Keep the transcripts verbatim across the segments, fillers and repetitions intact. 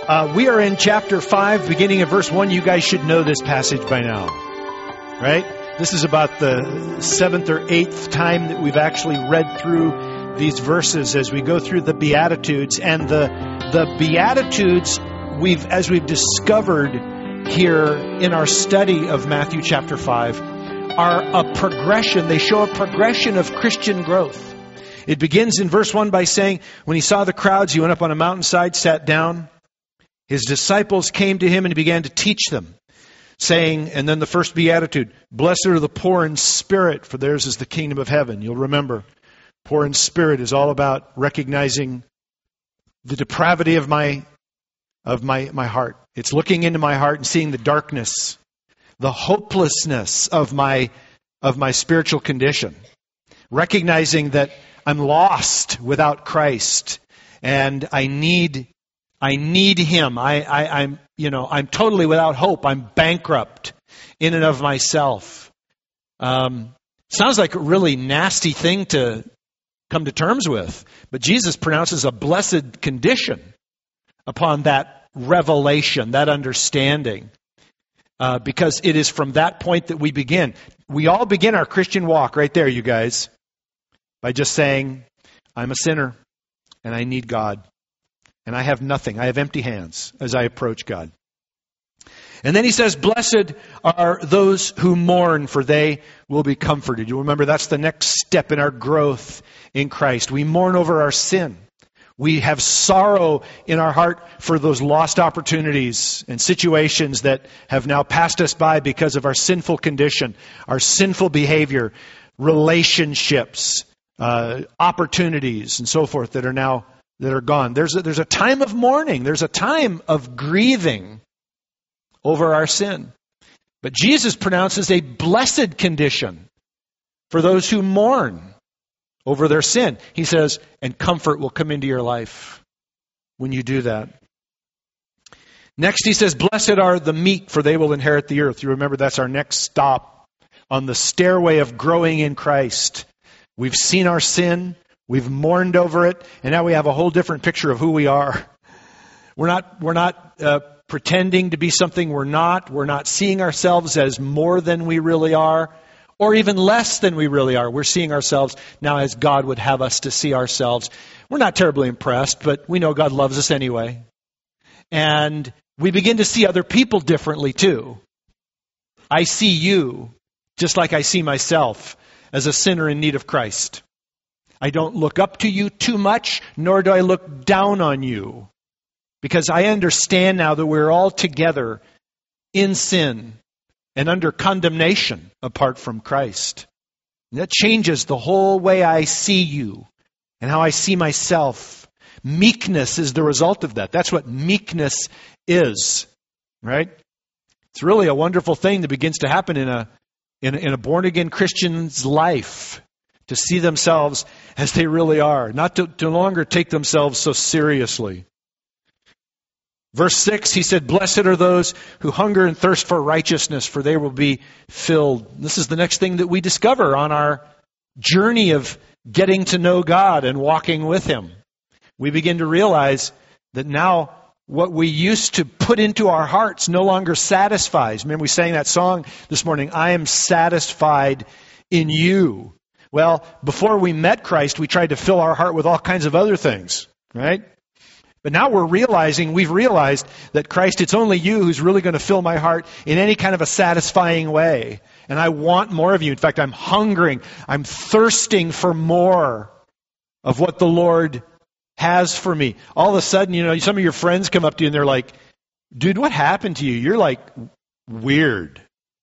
Uh, we are in chapter five, beginning of verse one. You guys should know this passage by now, right? This is about the seventh or eighth time that we've actually read through these verses as we go through the Beatitudes. And the the Beatitudes, we've as we've discovered here in our study of Matthew chapter five, are a progression. They show a progression of Christian growth. It begins in verse one by saying, when he saw the crowds, he went up on a mountainside, sat down. His disciples came to him and he began to teach them, saying, and then the first beatitude, blessed are the poor in spirit, for theirs is the kingdom of heaven. You'll remember, poor in spirit is all about recognizing the depravity of my of my, my heart. It's looking into my heart and seeing the darkness, the hopelessness of my of my spiritual condition. Recognizing that I'm lost without Christ and I need I need Him. I, I, I'm, you know, I'm totally without hope. I'm bankrupt in and of myself. Um, sounds like a really nasty thing to come to terms with, but Jesus pronounces a blessed condition upon that revelation, that understanding, uh, because it is from that point that we begin. We all begin our Christian walk right there, you guys, by just saying, I'm a sinner and I need God. And I have nothing. I have empty hands as I approach God. And then he says, blessed are those who mourn, for they will be comforted. You'll remember that's the next step in our growth in Christ. We mourn over our sin. We have sorrow in our heart for those lost opportunities and situations that have now passed us by because of our sinful condition, our sinful behavior, relationships, uh, opportunities, and so forth that are now that are gone. There's a, there's a time of mourning. There's a time of grieving over our sin. But Jesus pronounces a blessed condition for those who mourn over their sin. He says, and comfort will come into your life when you do that. Next he says, blessed are the meek, for they will inherit the earth. You remember that's our next stop on the stairway of growing in Christ. We've seen our sin. We've mourned over it, and now we have a whole different picture of who we are. We're not, we're not uh, pretending to be something we're not. We're not seeing ourselves as more than we really are, or even less than we really are. We're seeing ourselves now as God would have us to see ourselves. We're not terribly impressed, but we know God loves us anyway. And we begin to see other people differently too. I see you just like I see myself as a sinner in need of Christ. I don't look up to you too much, nor do I look down on you. Because I understand now that we're all together in sin and under condemnation apart from Christ. And that changes the whole way I see you and how I see myself. Meekness is the result of that. That's what meekness is, right? It's really a wonderful thing that begins to happen in a in, in a born-again Christian's life. To see themselves as they really are. Not to, to no longer take themselves so seriously. Verse six, he said, blessed are those who hunger and thirst for righteousness, for they will be filled. This is the next thing that we discover on our journey of getting to know God and walking with Him. We begin to realize that now what we used to put into our hearts no longer satisfies. Remember we sang that song this morning, I am satisfied in you. Well, before we met Christ, we tried to fill our heart with all kinds of other things, right? But now we're realizing, we've realized that Christ, it's only you who's really going to fill my heart in any kind of a satisfying way. And I want more of you. In fact, I'm hungering, I'm thirsting for more of what the Lord has for me. All of a sudden, you know, some of your friends come up to you and they're like, dude, what happened to you? You're like weird.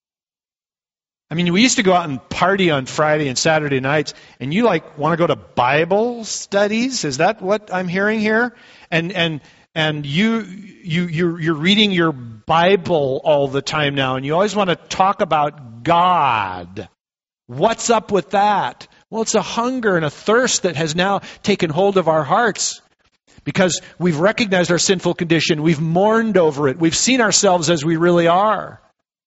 I mean, we used to go out and party on Friday and Saturday nights, and you like want to go to Bible studies? Is that what I'm hearing here? And and and you you you're, you're reading your Bible all the time now, and you always want to talk about God. What's up with that? Well, it's a hunger and a thirst that has now taken hold of our hearts because we've recognized our sinful condition. We've mourned over it. We've seen ourselves as we really are.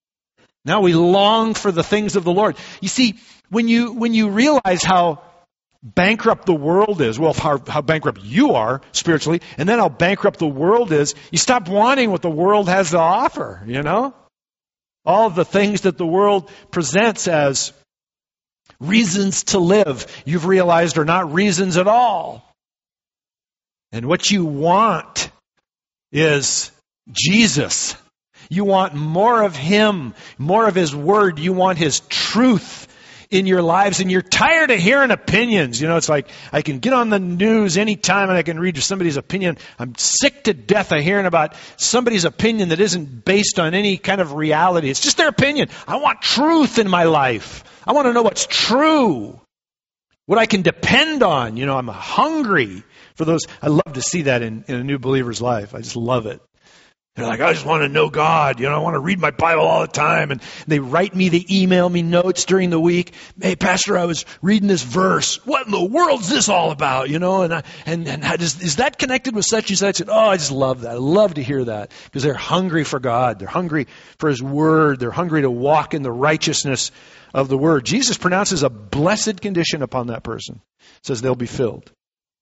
Now we long for the things of the Lord. You see, when you when you realize how bankrupt the world is, well, how, how bankrupt you are spiritually, and then how bankrupt the world is, you stop wanting what the world has to offer, you know? All of the things that the world presents as reasons to live, you've realized are not reasons at all. And what you want is Jesus. You want more of Him, more of His Word. You want His truth in your lives, and you're tired of hearing opinions. You know, it's like, I can get on the news anytime and I can read somebody's opinion. I'm sick to death of hearing about somebody's opinion that isn't based on any kind of reality. It's just their opinion. I want truth in my life. I want to know what's true, what I can depend on. You know, I'm hungry for those. I love to see that in, in a new believer's life. I just love it. They're like, I just want to know God. You know, I want to read my Bible all the time. And they write me, they email me notes during the week. Hey, Pastor, I was reading this verse. What in the world's this all about? You know, and I, and, and how does, is that connected with such and such? And, oh, I just love that. I love to hear that because they're hungry for God. They're hungry for His Word. They're hungry to walk in the righteousness of the Word. Jesus pronounces a blessed condition upon that person. Says they'll be filled.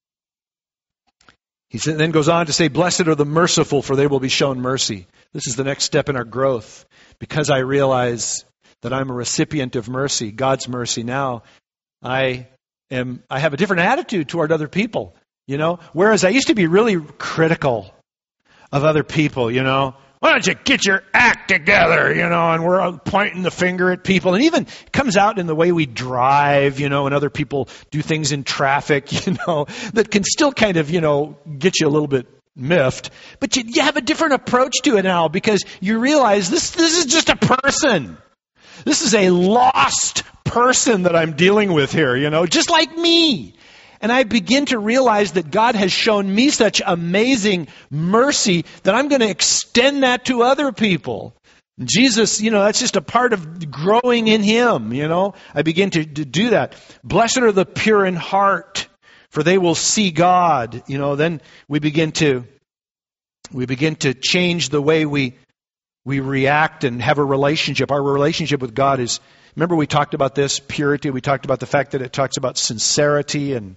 He then goes on to say, blessed are the merciful, for they will be shown mercy. This is the next step in our growth. Because I realize that I'm a recipient of mercy, God's mercy now, I am. I have a different attitude toward other people, you know. Whereas I used to be really critical of other people, you know. Why don't you get your act together, you know, and we're pointing the finger at people. And even it comes out in the way we drive, you know, and other people do things in traffic, you know, that can still kind of, you know, get you a little bit miffed. But you, you have a different approach to it now because you realize this, this is just a person. This is a lost person that I'm dealing with here, you know, just like me. And I begin to realize that God has shown me such amazing mercy that I'm going to extend that to other people. Jesus, you know, that's just a part of growing in Him, you know. I begin to, to do that. Blessed are the pure in heart, for they will see God. You know, then we begin to we begin to change the way we we react and have a relationship. Our relationship with God is, remember we talked about this, purity. We talked about the fact that it talks about sincerity and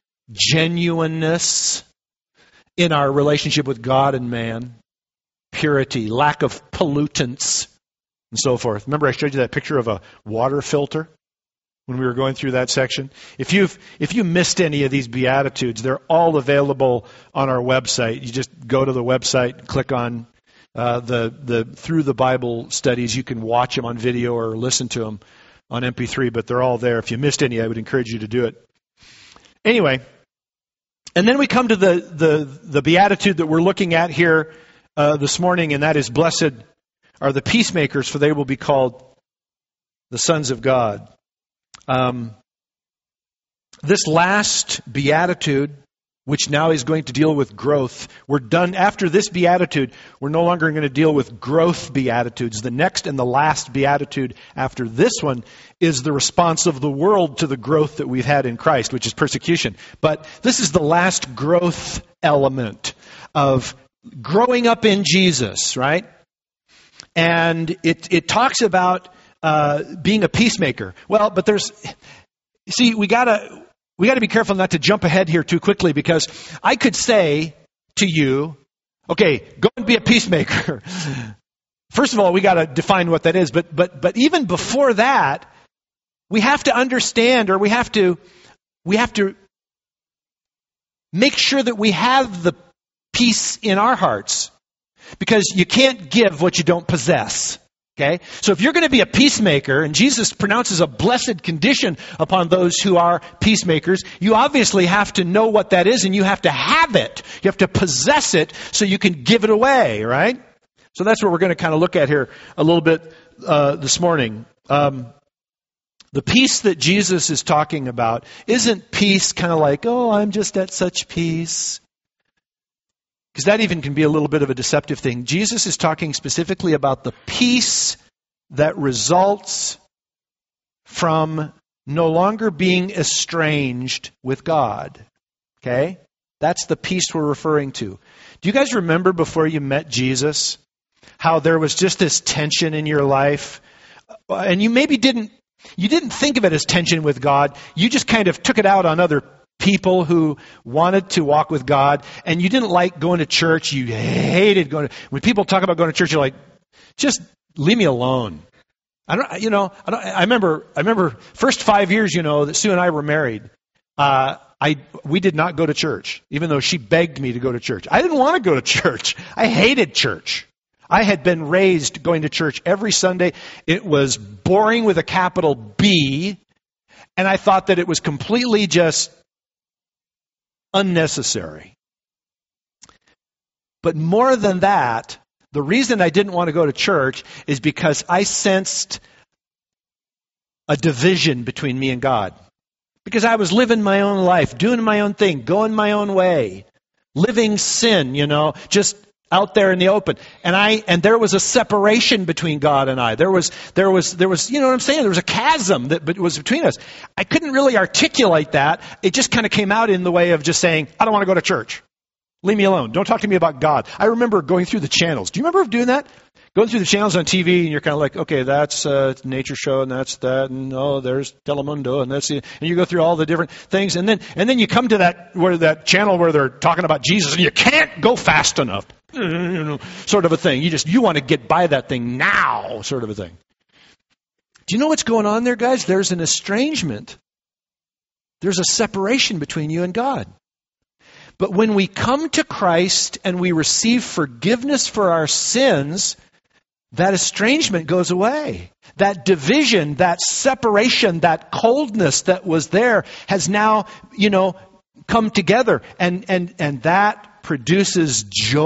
genuineness in our relationship with God and man. Purity, lack of pollutants, and so forth. Remember I showed you that picture of a water filter when we were going through that section? If you've if you missed any of these Beatitudes, they're all available on our website. You just go to the website, click on uh, the the Through the Bible studies. You can watch them on video or listen to them on M P three, but they're all there. If you missed any, I would encourage you to do it. Anyway, and then we come to the the, the Beatitude that we're looking at here uh, this morning, and that is, blessed are the peacemakers, for they will be called the sons of God. Um, this last Beatitude, which now is going to deal with growth, we're done. After this Beatitude, we're no longer going to deal with growth Beatitudes. The next and the last Beatitude after this one is the response of the world to the growth that we've had in Christ, which is persecution. But this is the last growth element of growing up in Jesus, right? And it, it talks about uh, being a peacemaker. Well, but there's, see, we gotta, we gotta be careful not to jump ahead here too quickly, because I could say to you, okay, go and be a peacemaker. First of all, we gotta define what that is. But, but, but even before that, we have to understand, or we have to, we have to make sure that we have the peace in our hearts, because you can't give what you don't possess. Okay? So if you're going to be a peacemaker, and Jesus pronounces a blessed condition upon those who are peacemakers, you obviously have to know what that is, and you have to have it. You have to possess it so you can give it away, right? So that's what we're going to kind of look at here a little bit uh, this morning. Um, the peace that Jesus is talking about isn't peace kind of like, oh, I'm just at such peace. Because that even can be a little bit of a deceptive thing. Jesus is talking specifically about the peace that results from no longer being estranged with God. Okay? That's the peace we're referring to. Do you guys remember before you met Jesus how there was just this tension in your life? And you maybe didn't You didn't think of it as tension with God. You just kind of took it out on other people who wanted to walk with God, and you didn't like going to church. You hated going to, when people talk about going to church, you're like, just leave me alone. I don't, you know, I, don't, I remember, I remember first five years, you know, that Sue and I were married. Uh, I, we did not go to church, even though she begged me to go to church. I didn't want to go to church. I hated church. I had been raised going to church every Sunday. It was boring with a capital B, and I thought that it was completely just unnecessary. But more than that, the reason I didn't want to go to church is because I sensed a division between me and God. Because I was living my own life, doing my own thing, going my own way, living sin, you know, just out there in the open. And I and there was a separation between God and I. There was there was there was you know what I'm saying? There was a chasm that was between us. I couldn't really articulate that. It just kind of came out in the way of just saying, I don't want to go to church. Leave me alone. Don't talk to me about God. I remember going through the channels. Do you remember doing that? Going through the channels on T V, and you're kind of like, okay, that's a nature show, and that's that, and oh, there's Telemundo, and that's the, and you go through all the different things, and then and then you come to that where that channel where they're talking about Jesus, and you can't go fast enough, you know, sort of a thing. You just you want to get by that thing now, sort of a thing. Do you know what's going on there, guys? There's an estrangement. There's a separation between you and God. But when we come to Christ and we receive forgiveness for our sins, that estrangement goes away. That division, that separation, that coldness that was there has now, you know, come together. And, and, and that produces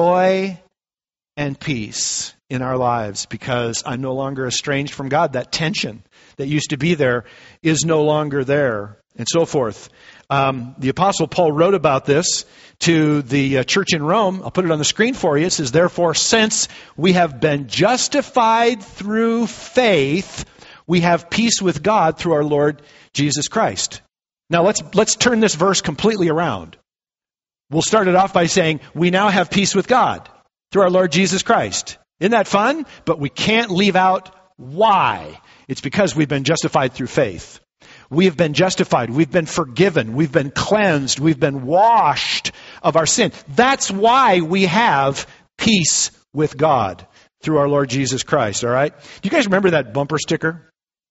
joy and peace in our lives because I'm no longer estranged from God. That tension that used to be there is no longer there, and so forth. Um, the Apostle Paul wrote about this to the uh, church in Rome. I'll put it on the screen for you. It says, therefore, since we have been justified through faith, we have peace with God through our Lord Jesus Christ. Now, let's let's turn this verse completely around. We'll start it off by saying, we now have peace with God through our Lord Jesus Christ. Isn't that fun? But we can't leave out why. It's because we've been justified through faith. We have been justified. We've been forgiven. We've been cleansed. We've been washed of our sin. That's why we have peace with God through our Lord Jesus Christ, all right? Do you guys remember that bumper sticker?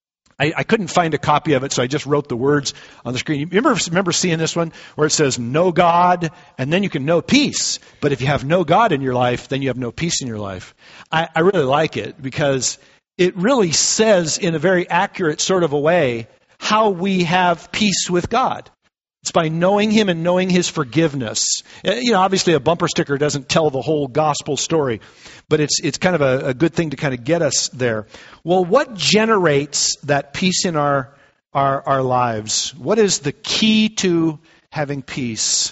I, I couldn't find a copy of it, so I just wrote the words on the screen. You remember, remember seeing this one where it says, know God, and then you can know peace. But if you have no God in your life, then you have no peace in your life. I, I really like it because it really says in a very accurate sort of a way how we have peace with God. It's by knowing Him and knowing His forgiveness. You know, obviously a bumper sticker doesn't tell the whole gospel story, but it's it's kind of a, a good thing to kind of get us there. Well, what generates that peace in our, our, our lives? What is the key to having peace?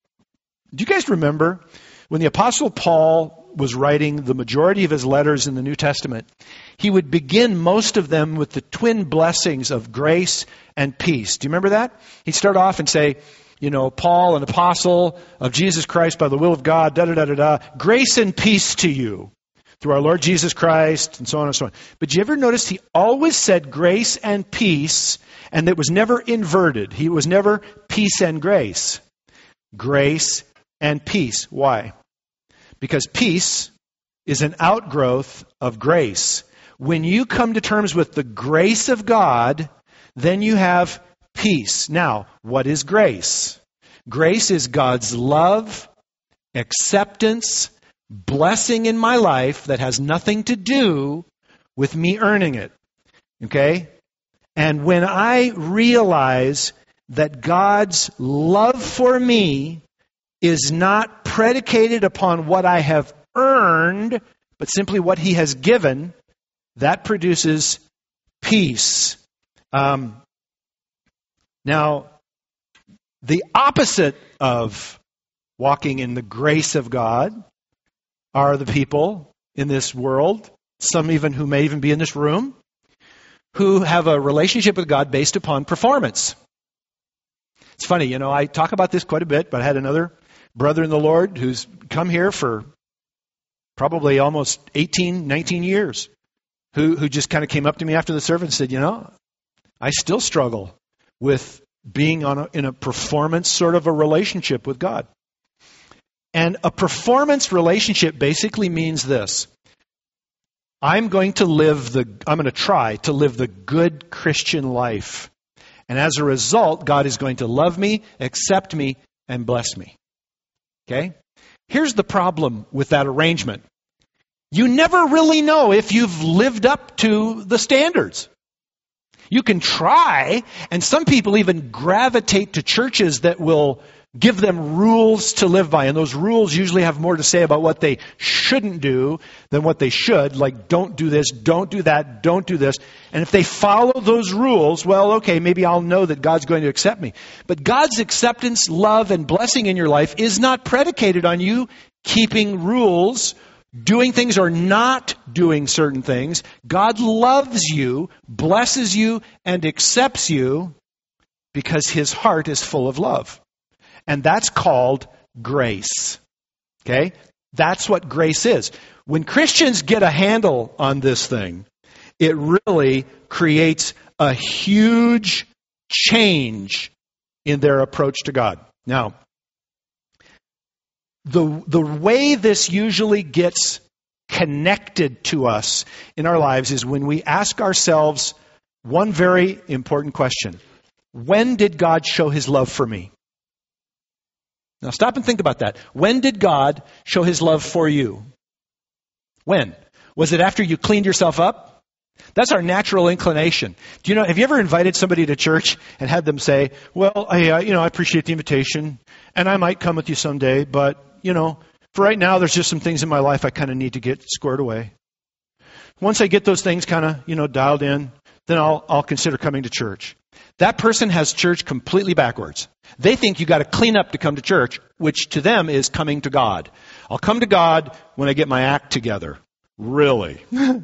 Do you guys remember when the Apostle Paul was writing the majority of his letters in the New Testament, he would begin most of them with the twin blessings of grace and peace. Do you remember that? He'd start off and say, you know, Paul, an apostle of Jesus Christ by the will of God, da da da da da, grace and peace to you through our Lord Jesus Christ, and so on and so on. But you ever notice he always said grace and peace, and it was never inverted. He was never peace and grace. Grace and peace. Why? Because peace is an outgrowth of grace. When you come to terms with the grace of God, then you have peace. Now, what is grace? Grace is God's love, acceptance, blessing in my life that has nothing to do with me earning it. Okay? And when I realize that God's love for me is not predicated upon what I have earned, but simply what He has given, that produces peace. Um, now, the opposite of walking in the grace of God are the people in this world, some even who may even be in this room, who have a relationship with God based upon performance. It's funny, you know, I talk about this quite a bit, but I had another brother in the Lord who's come here for probably almost eighteen, nineteen years, who who just kind of came up to me after the service and said, you know, I still struggle with being on a, in a performance sort of a relationship with God. And a performance relationship basically means this. I'm going to live the, I'm going to try to live the good Christian life. And as a result, God is going to love me, accept me, and bless me. Okay? Here's the problem with that arrangement. You never really know if you've lived up to the standards. You can try, and some people even gravitate to churches that will give them rules to live by. And those rules usually have more to say about what they shouldn't do than what they should. Like, don't do this, don't do that, don't do this. And if they follow those rules, well, okay, maybe I'll know that God's going to accept me. But God's acceptance, love, and blessing in your life is not predicated on you keeping rules, doing things or not doing certain things. God loves you, blesses you, and accepts you because His heart is full of love. And that's called grace. Okay? That's what grace is. When Christians get a handle on this thing, it really creates a huge change in their approach to God. Now, the, the way this usually gets connected to us in our lives is when we ask ourselves one very important question. When did God show His love for me? Now stop and think about that. When did God show His love for you? When? Was it after you cleaned yourself up? That's our natural inclination. Do you know, have you ever invited somebody to church and had them say, well, I, uh, you know, I appreciate the invitation and I might come with you someday, but, you know, for right now, there's just some things in my life I kind of need to get squared away. Once I get those things kind of, you know, dialed in, then I'll, I'll consider coming to church. That person has church completely backwards. They think you got to clean up to come to church, which to them is coming to God. I'll come to God when I get my act together. Really?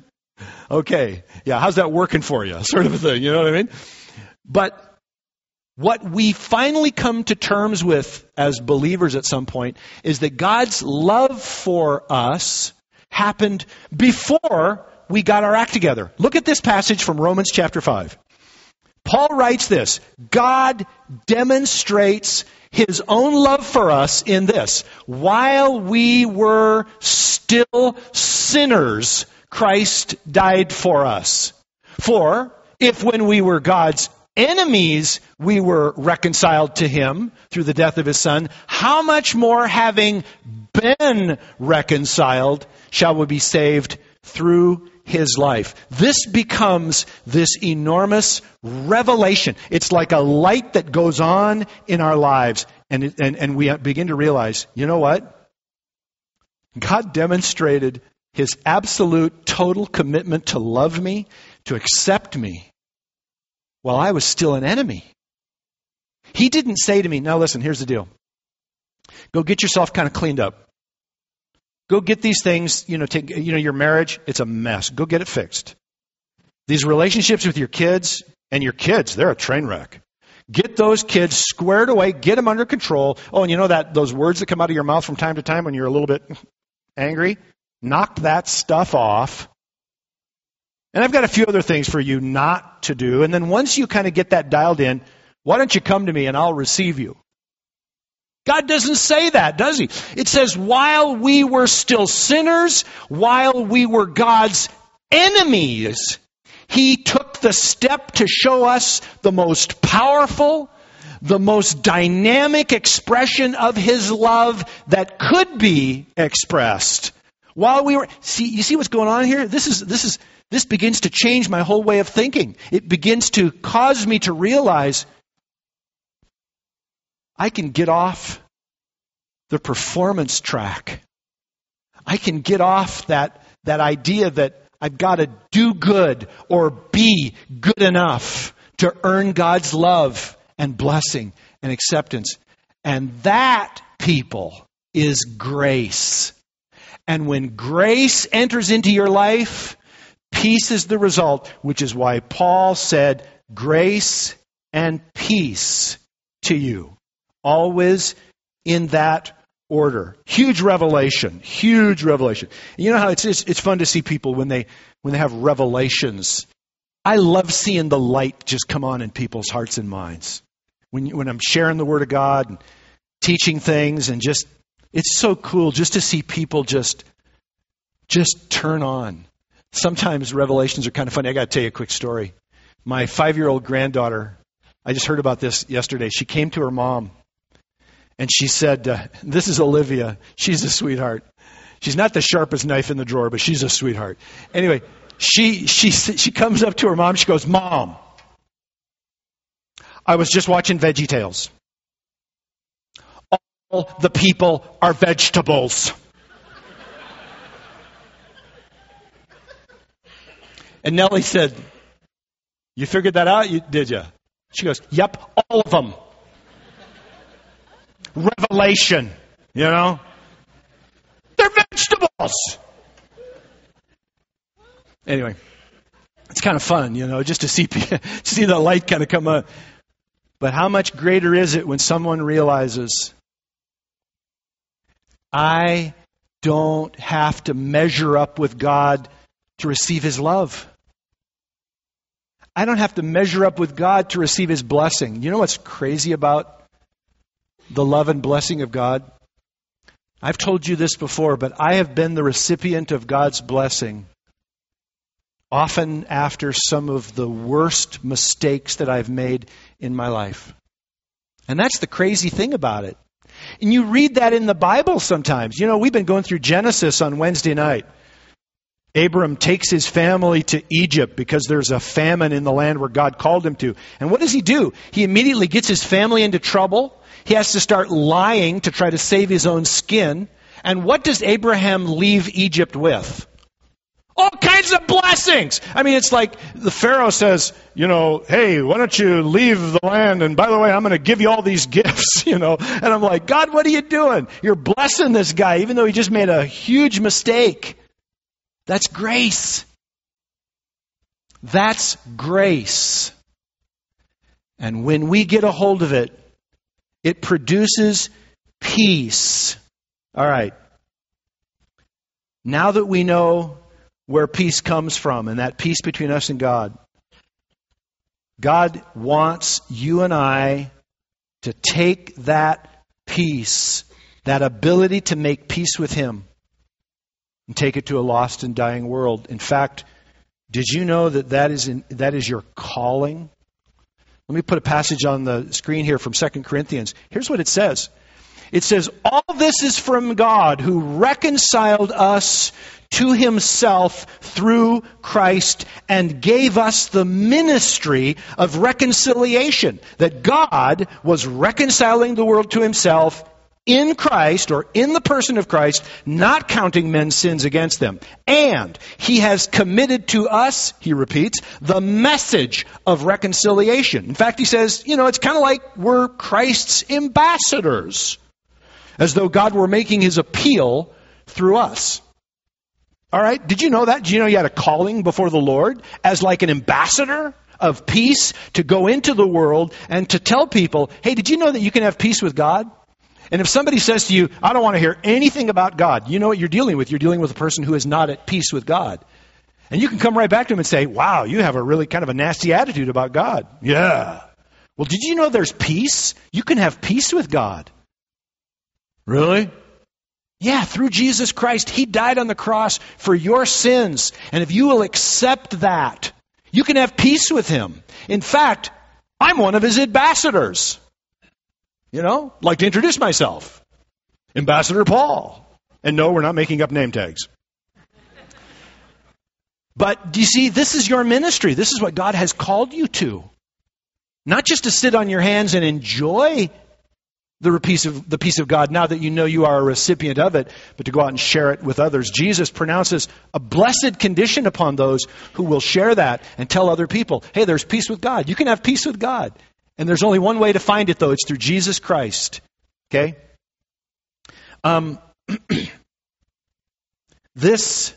Okay. Yeah, how's that working for you? Sort of a thing, you know what I mean? But what we finally come to terms with as believers at some point is that God's love for us happened before we got our act together. Look at this passage from Romans chapter five. Paul writes this, God demonstrates His own love for us in this. While we were still sinners, Christ died for us. For if when we were God's enemies, we were reconciled to Him through the death of His Son, how much more having been reconciled shall we be saved through His life? This becomes this enormous revelation. It's like a light that goes on in our lives, and, it, and, and we begin to realize, you know what? God demonstrated His absolute, total commitment to love me, to accept me, while I was still an enemy. He didn't say to me, now listen, here's the deal. Go get yourself kind of cleaned up. Go get these things, you know, take, you know, your marriage, it's a mess. Go get it fixed. These relationships with your kids, and your kids, they're a train wreck. Get those kids squared away, get them under control. Oh, and you know that those words that come out of your mouth from time to time when you're a little bit angry? Knock that stuff off. And I've got a few other things for you not to do. And then once you kind of get that dialed in, why don't you come to me and I'll receive you? God doesn't say that, does He? It says, while we were still sinners, while we were God's enemies, He took the step to show us the most powerful, the most dynamic expression of His love that could be expressed. While we were, see, you see what's going on here? This is, this is, this begins to change my whole way of thinking. It begins to cause me to realize I can get off the performance track. I can get off that, that idea that I've got to do good or be good enough to earn God's love and blessing and acceptance. And that, people, is grace. And when grace enters into your life, peace is the result, which is why Paul said, grace and peace to you. Always in that order. Huge revelation. Huge revelation. You know how it's, it's it's fun to see people when they when they have revelations I love seeing the light just come on in people's hearts and minds. When, when I'm sharing the Word of God and teaching things, and just, it's so cool just to see people just, just turn on. Sometimes revelations are kind of funny. I got to tell you a quick story. My five-year-old granddaughter, I just heard about this yesterday. She came to her mom, and she said, uh, this is Olivia. She's a sweetheart. She's not the sharpest knife in the drawer, but she's a sweetheart. Anyway, she she she comes up to her mom. She goes, Mom, I was just watching VeggieTales. All the people are vegetables. And Nellie said, you figured that out, you, did you? She goes, yep, all of them. Revelation, you know? They're vegetables. Anyway, it's kind of fun, you know, just to see to see the light kind of come up. But how much greater is it when someone realizes, I don't have to measure up with God to receive His love. I don't have to measure up with God to receive His blessing. You know what's crazy about the love and blessing of God? I've told you this before, but I have been the recipient of God's blessing often after some of the worst mistakes that I've made in my life. And that's the crazy thing about it. And you read that in the Bible sometimes. You know, we've been going through Genesis on Wednesday night. Abram takes his family to Egypt because there's a famine in the land where God called him to. And what does he do? He immediately gets his family into trouble. He has to start lying to try to save his own skin. And what does Abraham leave Egypt with? All kinds of blessings. I mean, it's like the Pharaoh says, you know, hey, why don't you leave the land? And by the way, I'm going to give you all these gifts, you know. And I'm like, God, what are you doing? You're blessing this guy, even though he just made a huge mistake. That's grace. That's grace. And when we get a hold of it, it produces peace. All right. Now that we know where peace comes from, and that peace between us and God, God wants you and I to take that peace, that ability to make peace with Him, and take it to a lost and dying world. In fact, did you know that that is, in, that is your calling? Let me put a passage on the screen here from Second Corinthians. Here's what it says. It says, all this is from God who reconciled us to Himself through Christ and gave us the ministry of reconciliation. That God was reconciling the world to Himself in Christ, or in the person of Christ, not counting men's sins against them. And He has committed to us, he repeats, the message of reconciliation. In fact, he says, you know, it's kind of like we're Christ's ambassadors, as though God were making His appeal through us. All right? Did you know that? Did you know you had a calling before the Lord as like an ambassador of peace to go into the world and to tell people, hey, did you know that you can have peace with God? And if somebody says to you, I don't want to hear anything about God, you know what you're dealing with? You're dealing with a person who is not at peace with God. And you can come right back to him and say, wow, you have a really kind of a nasty attitude about God. Yeah. Well, did you know there's peace? You can have peace with God. Really? Yeah, through Jesus Christ. He died on the cross for your sins. And if you will accept that, you can have peace with Him. In fact, I'm one of His ambassadors. You know, like to introduce myself. Ambassador Paul. And no, we're not making up name tags. But do you see, this is your ministry. This is what God has called you to. Not just to sit on your hands and enjoy the peace of, the peace of God now that you know you are a recipient of it, but to go out and share it with others. Jesus pronounces a blessed condition upon those who will share that and tell other people, hey, there's peace with God. You can have peace with God. And there's only one way to find it, though. It's through Jesus Christ. Okay? Um, this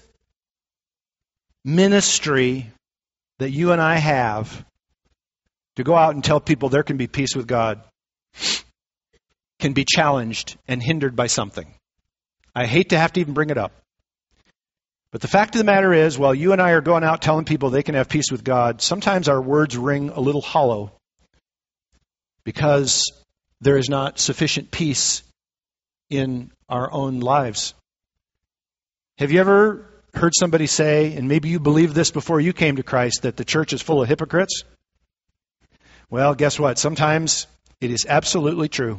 ministry that you and I have to go out and tell people there can be peace with God can be challenged and hindered by something. I hate to have to even bring it up. But the fact of the matter is, while you and I are going out telling people they can have peace with God, sometimes our words ring a little hollow because there is not sufficient peace in our own lives. Have you ever heard somebody say, and maybe you believed this before you came to Christ, that the church is full of hypocrites? Well, guess what? Sometimes it is absolutely true.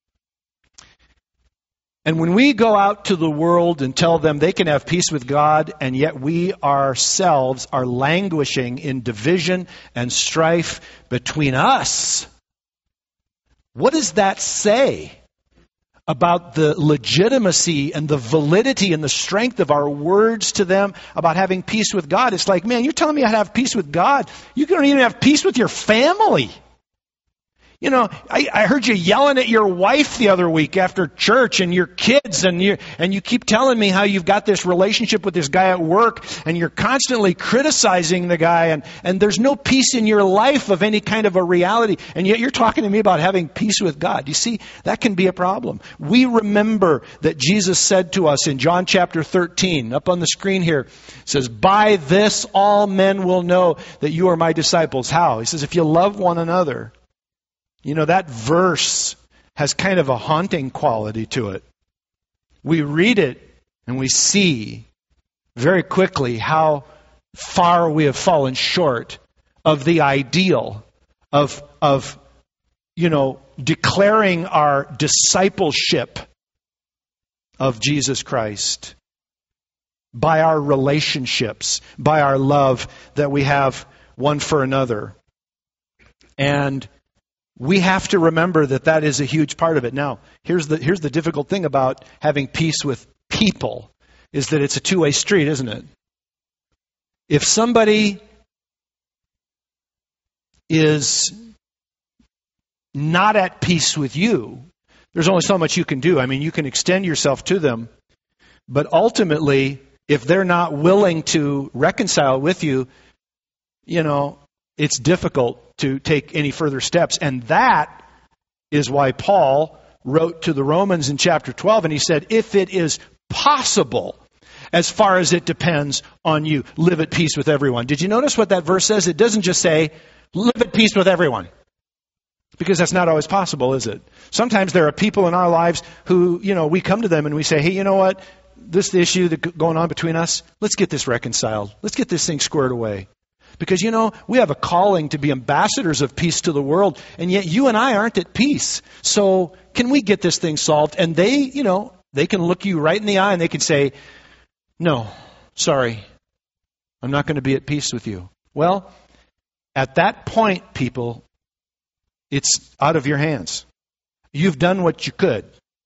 And when we go out to the world and tell them they can have peace with God, and yet we ourselves are languishing in division and strife between us, what does that say about the legitimacy and the validity and the strength of our words to them about having peace with God? It's like, man, you're telling me how to have peace with God. You don't even have peace with your family. You know, I, I heard you yelling at your wife the other week after church and your kids, and you and you keep telling me how you've got this relationship with this guy at work, and you're constantly criticizing the guy, and, and there's no peace in your life of any kind of a reality, and yet you're talking to me about having peace with God. You see, that can be a problem. We remember that Jesus said to us in John chapter thirteen, up on the screen here, it says, "By this all men will know that you are my disciples." How? He says, if you love one another. You know, that verse has kind of a haunting quality to it. We read it and we see very quickly how far we have fallen short of the ideal of, of, you know, declaring our discipleship of Jesus Christ by our relationships, by our love that we have one for another. And we have to remember that that is a huge part of it. Now, here's the here's the difficult thing about having peace with people, is that it's a two-way street, isn't it? If somebody is not at peace with you, there's only so much you can do. I mean, you can extend yourself to them, but ultimately, if they're not willing to reconcile with you, you know, it's difficult to take any further steps. And that is why Paul wrote to the Romans in chapter twelve, and he said, if it is possible, as far as it depends on you, live at peace with everyone. Did you notice what that verse says? It doesn't just say, live at peace with everyone. Because that's not always possible, is it? Sometimes there are people in our lives who, you know, we come to them and we say, hey, you know what? This issue that's going on between us, let's get this reconciled. Let's get this thing squared away. Because, you know, we have a calling to be ambassadors of peace to the world, and yet you and I aren't at peace. So can we get this thing solved? And they, you know, they can look you right in the eye and they can say, no, sorry, I'm not going to be at peace with you. Well, at that point, people, it's out of your hands. You've done what you could.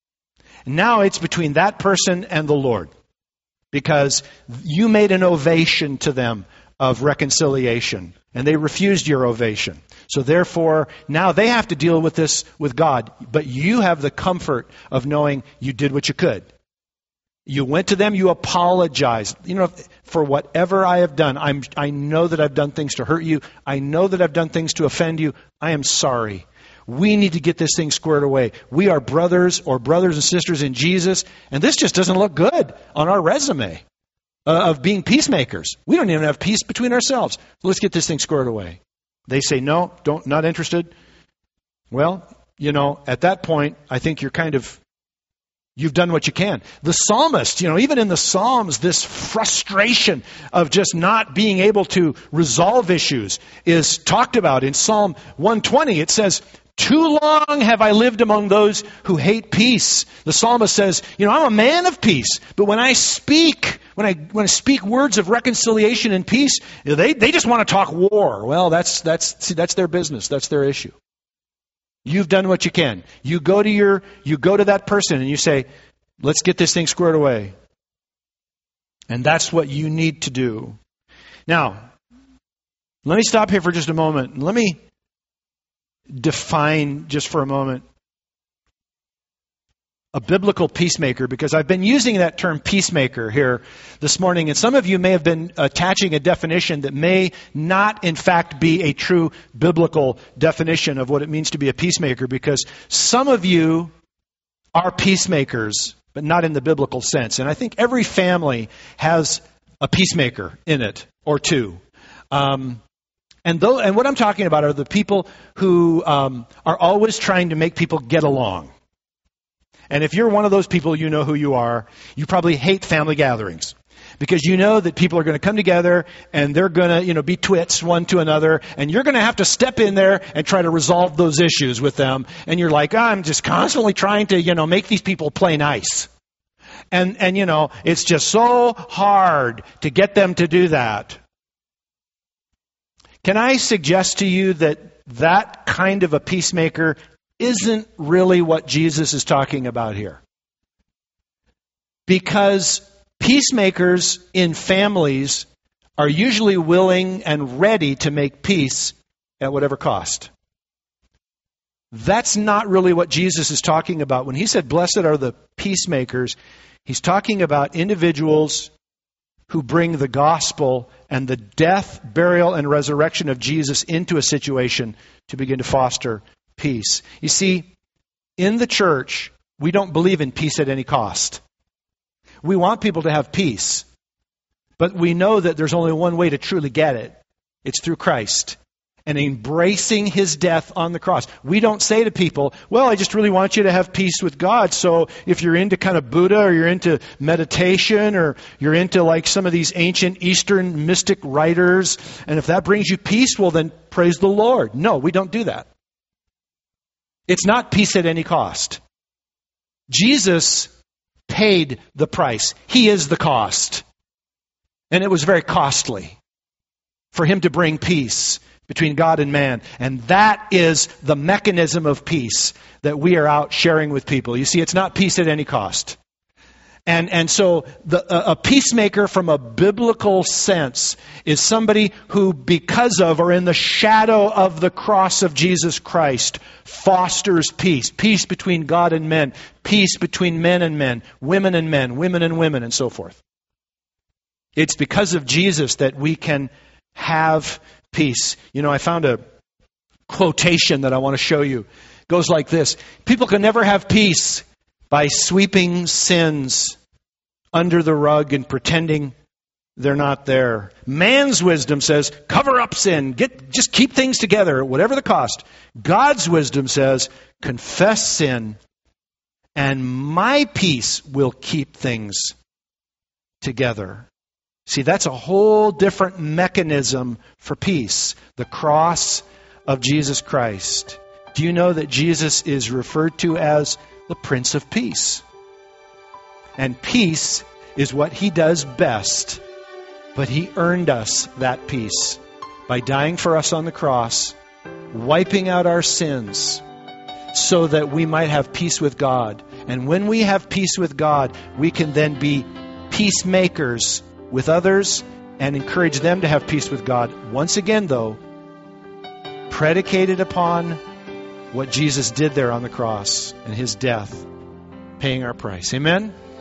Now it's between that person and the Lord, because you made an ovation to them of reconciliation, and they refused your ovation. So therefore, now they have to deal with this with God, but you have the comfort of knowing you did what you could. You went to them, you apologized. You know, for whatever I have done, I'm, I know that I've done things to hurt you. I know that I've done things to offend you. I am sorry. We need to get this thing squared away. We are brothers or brothers and sisters in Jesus, and this just doesn't look good on our resume uh, of being peacemakers. We don't even have peace between ourselves. Let's get this thing squared away. They say, no, don't, not interested. Well, you know, at that point, I think you're kind of, you've done what you can. The psalmist, you know, even in the Psalms, this frustration of just not being able to resolve issues is talked about. In Psalm one twenty, it says, too long have I lived among those who hate peace. The psalmist says, you know, I'm a man of peace, but when I speak, when I when I speak words of reconciliation and peace, you know, they, they just want to talk war. Well, that's that's see, that's their business. That's their issue. You've done what you can. You go to your you go to that person and you say, let's get this thing squared away. And that's what you need to do. Now, let me stop here for just a moment. Let me define just for a moment a biblical peacemaker, because I've been using that term peacemaker here this morning, and some of you may have been attaching a definition that may not in fact be a true biblical definition of what it means to be a peacemaker, because some of you are peacemakers, but not in the biblical sense. And I think every family has a peacemaker in it or two. Um, and though, and what I'm talking about are the people who um, are always trying to make people get along. And if you're one of those people, you know who you are. You probably hate family gatherings because you know that people are going to come together and they're going to, you know, be twits one to another, and you're going to have to step in there and try to resolve those issues with them. And you're like, oh, I'm just constantly trying to, you know, make these people play nice. And, and, you know, it's just so hard to get them to do that. Can I suggest to you that that kind of a peacemaker isn't really what Jesus is talking about here? Because peacemakers in families are usually willing and ready to make peace at whatever cost. That's not really what Jesus is talking about. When he said, blessed are the peacemakers, he's talking about individuals who bring the gospel and the death, burial, and resurrection of Jesus into a situation to begin to foster peace. You see, in the church, we don't believe in peace at any cost. We want people to have peace, but we know that there's only one way to truly get it. It's through Christ and embracing his death on the cross. We don't say to people, well, I just really want you to have peace with God. So if you're into kind of Buddha, or you're into meditation, or you're into like some of these ancient Eastern mystic writers, and if that brings you peace, well then praise the Lord. No, we don't do that. It's not peace at any cost. Jesus paid the price. He is the cost. And it was very costly for him to bring peace between God and man. And that is the mechanism of peace that we are out sharing with people. You see, it's not peace at any cost. And and so the, a, a peacemaker from a biblical sense is somebody who, because of or in the shadow of the cross of Jesus Christ, fosters peace. Peace between God and men. Peace between men and men. Women and men. Women and women, and so forth. It's because of Jesus that we can have peace. You know, I found a quotation that I want to show you. It goes like this. People can never have peace by sweeping sins under the rug and pretending they're not there. Man's wisdom says, cover up sin. Get, just keep things together at whatever the cost. God's wisdom says, confess sin, and my peace will keep things together. See, that's a whole different mechanism for peace. The cross of Jesus Christ. Do you know that Jesus is referred to as the Prince of Peace? And peace is what he does best. But he earned us that peace by dying for us on the cross, wiping out our sins, so that we might have peace with God. And when we have peace with God, we can then be peacemakers with others and encourage them to have peace with God. Once again, though, predicated upon what Jesus did there on the cross and his death, paying our price. Amen?